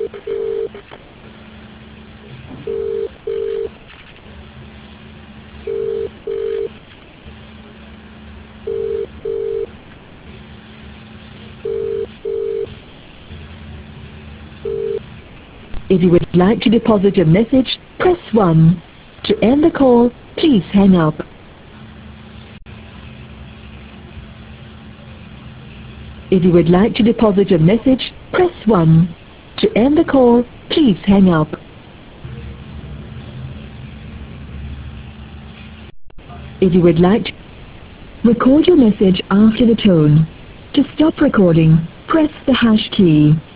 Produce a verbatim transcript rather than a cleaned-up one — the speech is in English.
If you would like to deposit a message, press one. To end the call, please hang up. If you would like to deposit a message, press one. To end the call, please hang up. If you would like to record your message after the tone. To stop recording, press the hash key.